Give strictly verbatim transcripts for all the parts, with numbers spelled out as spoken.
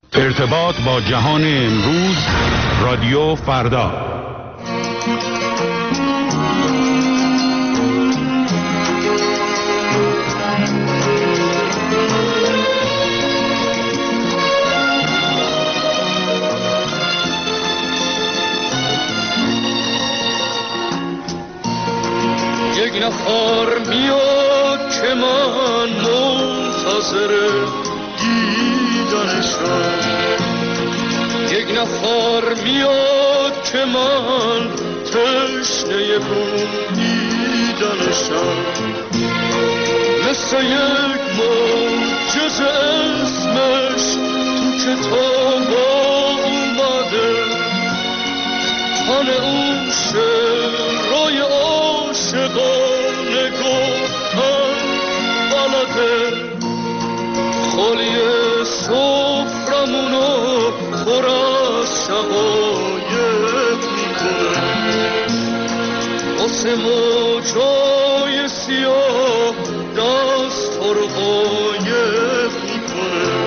ارتباط با جهان امروز، رادیو فردا. یک نفر میاد که من منتظر دیدنشم، یک نفر میاد که من تشنه بویدنشم، مثل یک معجزه اسمش تو کتاب اومده، تن اون شعرهای عاشقانه گفتن بلده، خالی سفرمونو پر از شقایق میکنه، واسه موجای سیاه دست رو قایق میکنه،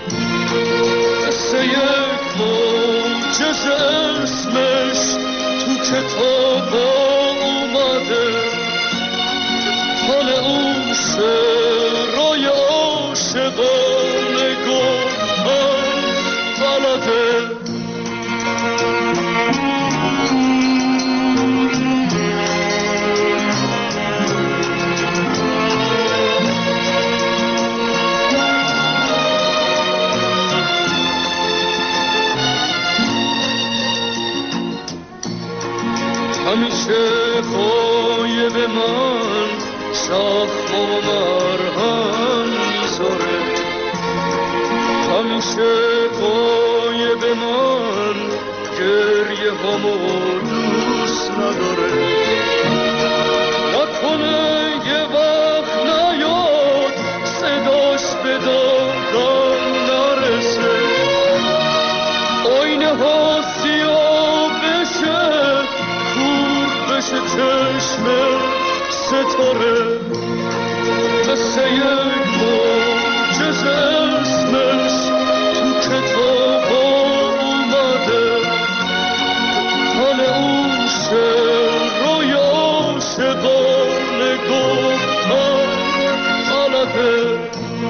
مثل یک معجزه اسمش تو کتاب اومده، حال اون شعرهای عاشقانه گفتن بلده. همیشه غایب من زخم و مرهم میذاره، همیشه غایب من گریه همو دوست نداره، نکنه یه وقت نیاد صداش به دادم نرسه، آینه ها سیاه بشه کور بشه چشم ستاره، مثل یک معجزه اسمش تو کتاب اومده، حال اون شعرهای عاشقانه گفتن بلده.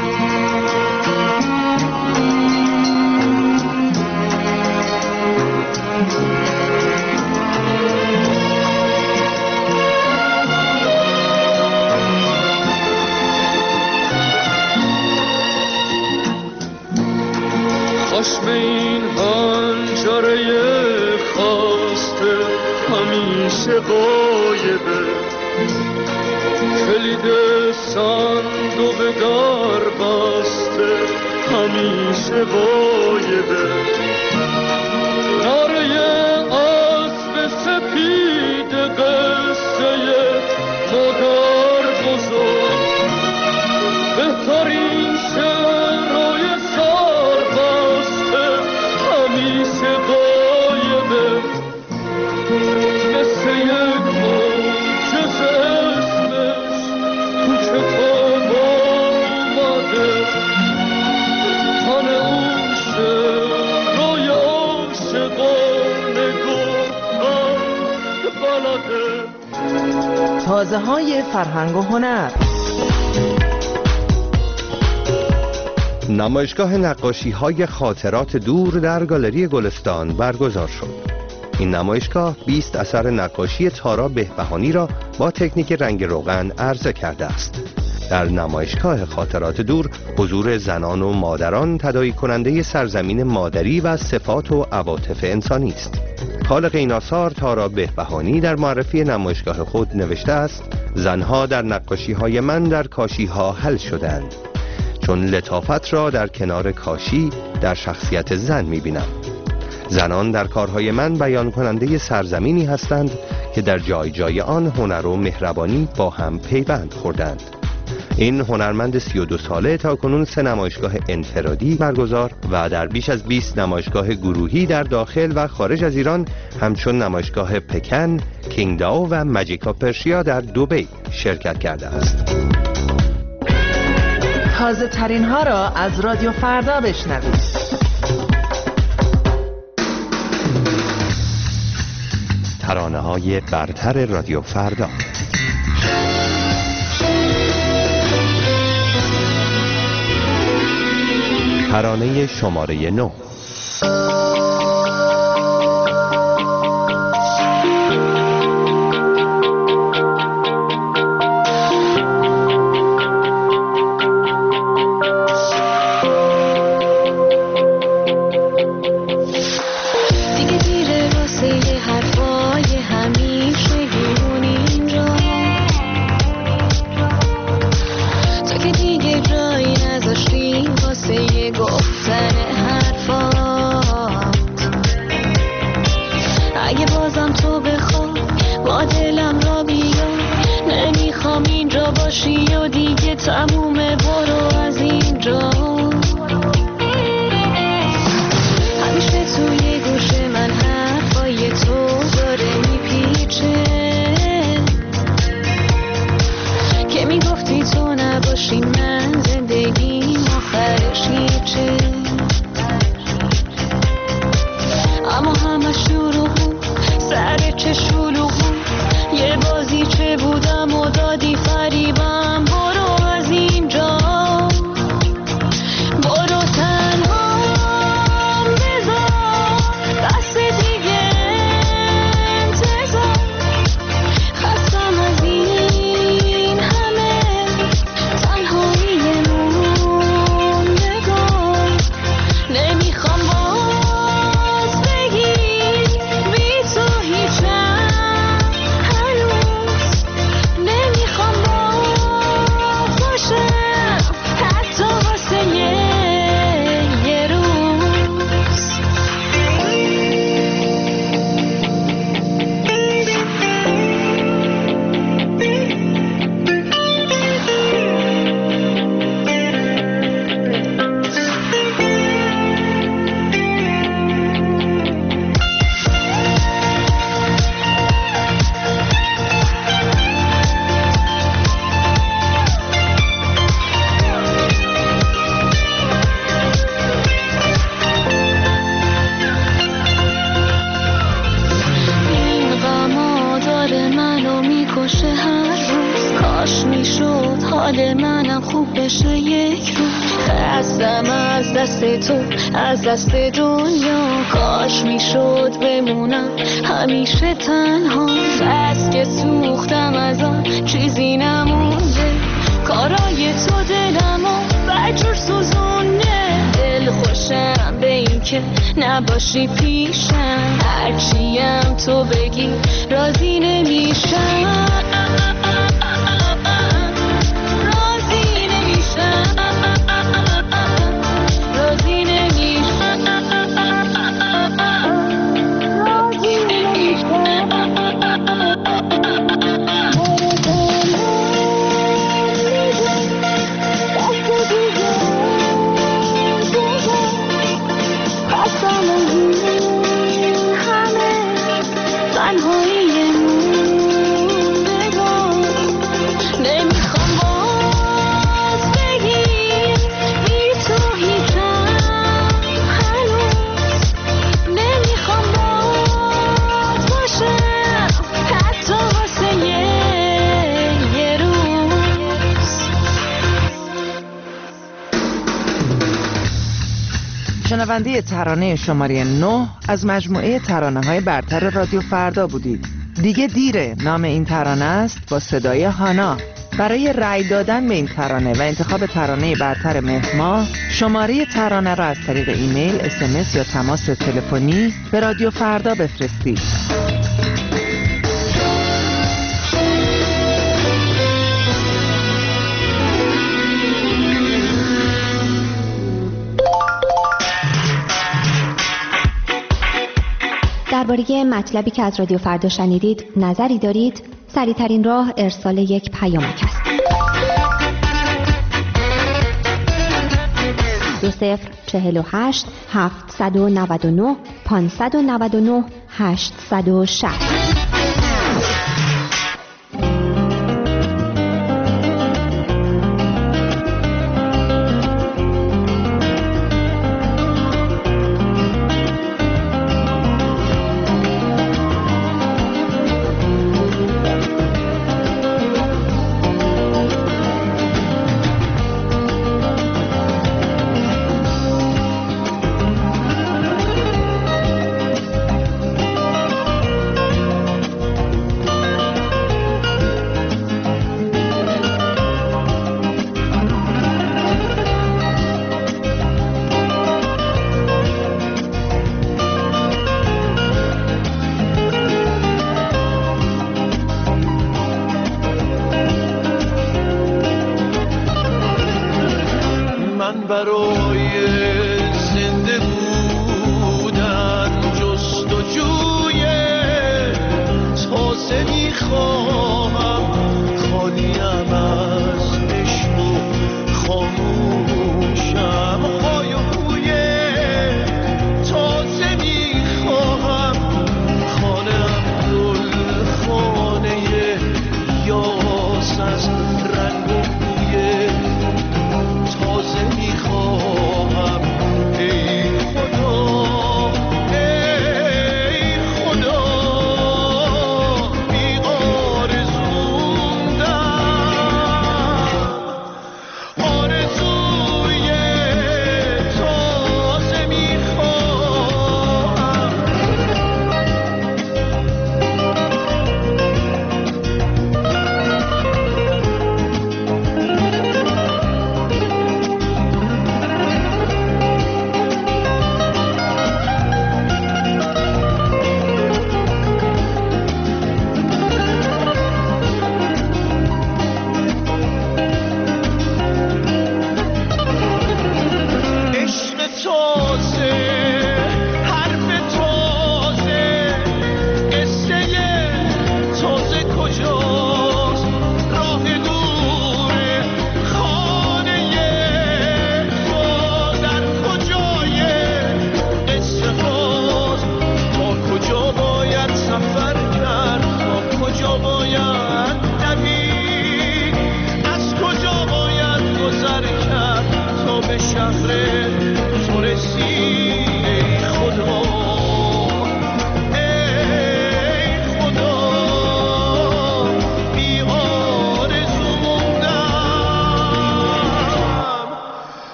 خشم این حنجره خواسته همیشه غایبه، کلید صندوق در بسته همیشه غایبه، نره اسب سپید قصه مادر بزرگ، بهترین شعرهای سربسته همیشه غایبه، مثل یک معجزه اسمش تو کتاب اومده، تن اون شعرهای عاشقانه گفتن بلده. تازه های فرهنگ و هنر. نمایشگاه نقاشی های خاطرات دور در گالری گلستان برگزار شد. این نمایشگاه بیست اثر نقاشی تارا بهبهانی را با تکنیک رنگ روغن عرضه کرده است. در نمایشگاه خاطرات دور حضور زنان و مادران تداعی کننده سرزمین مادری و صفات و عواطف انسانی است. خالق این آثار تارا بهبهانی در معرفی نمایشگاه خود نوشته است: زنها در نقاشی های من در کاشی ها حل شدند، چون لطافت را در کنار کاشی در شخصیت زن می‌بینم. زنان در کارهای من بیان کننده سرزمینی هستند که در جای جای آن هنر و مهربانی با هم پیوند خوردند. این هنرمند سی و دو ساله تا کنون سه نمایشگاه انفرادی برگزار و در بیش از بیست نمایشگاه گروهی در داخل و خارج از ایران همچون نمایشگاه پکن، کینگداو و ماجیکا پرشیا در دبی شرکت کرده است. تازه ترین ها را از رادیو فردا بشنوید. ترانه‌های برتر رادیو فردا. ترانه شماره نه. از دست دنیا کاش میشد بمونم همیشه تنها، بس که سوختم از آن چیزی نمونده، کارای تو دلمو بجور سوزونه، دل خوشم به این که نباشی پیشم، هرچیم تو بگی راضی نمیشم. شنونده ترانه شماره نه از مجموعه ترانه‌های برتر رادیو فردا بودید. دیگه دیره نام این ترانه است با صدای هانا. برای رأی دادن به این ترانه و انتخاب ترانه برتر مهر ماه، شماره ترانه را از طریق ایمیل، اس ام اس یا تماس تلفنی به رادیو فردا بفرستید. درباره مطلبی که از رادیو فردا شنیدید نظری دارید؟ سریع‌ترین راه ارسال یک پیامک است. دو صفر چهل و هشت هفتصد و نود و نه پانصد و نود و نه هشتصد و شصت.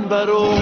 برو